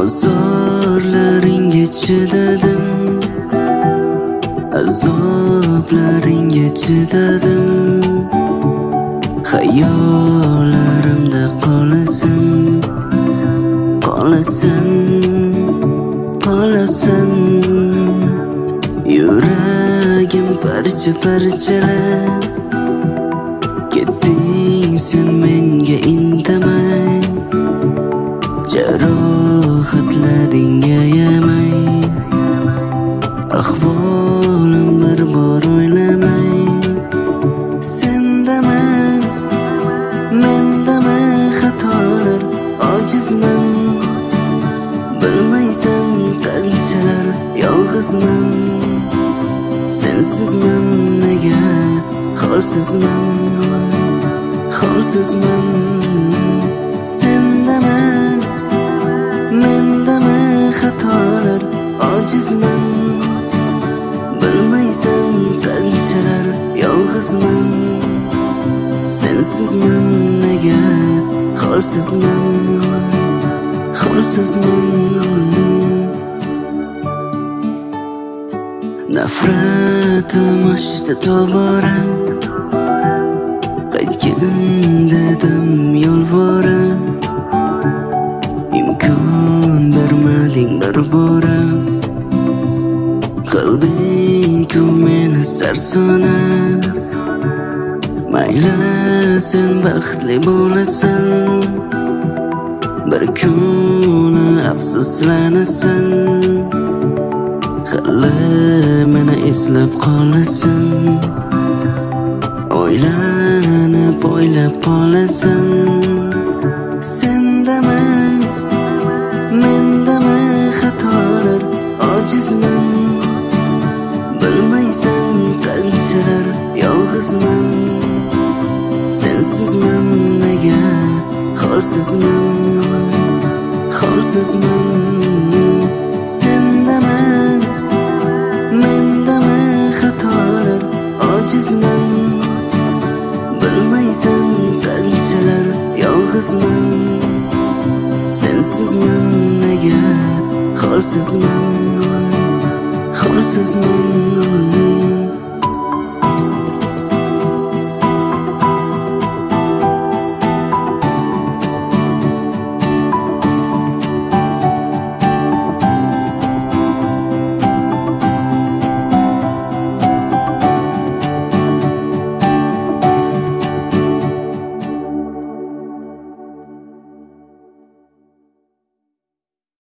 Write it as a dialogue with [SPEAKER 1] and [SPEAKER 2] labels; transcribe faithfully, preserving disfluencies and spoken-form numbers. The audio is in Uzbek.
[SPEAKER 1] Ozorlaringga chidadim, azoblaringga chidadim. Xayollarimda qolasan, qolasan, qolasan. Yuragim parcha parchalab ketding sen menga indamay, jarohatlading ayamay. Ahvolim bir bor o'ylamay, sendama mendama xatolar, ojizman. Bilmaysan qanchalar yolg'izman, sensizman nega holsizman, holsizman. Sendama mendama xatolar, ojizman. Bilmaysan qanchalar yolg'izman, sensizman nega holsizman, holsizman. Nafratim oshdi tobora, qaytgin dedim yolvora. Imkon bermading bir bora, qilding-ku meni sarsona. Mayli sen baxtli bo'lasan, bir kuni afsuslanasan. Hali meni eslab qolasan, o'ylanib o'ylab qolasan. Sendama mendama xatolar, ojizman. Bilmaysan qanchalar yolg'izman, sensizman nega holsizman, holsizman. Sendama mendama xatolar, ojizman. Bilmaysan qanchalar yolg'izman, sensizman nega holsizman, holsizman.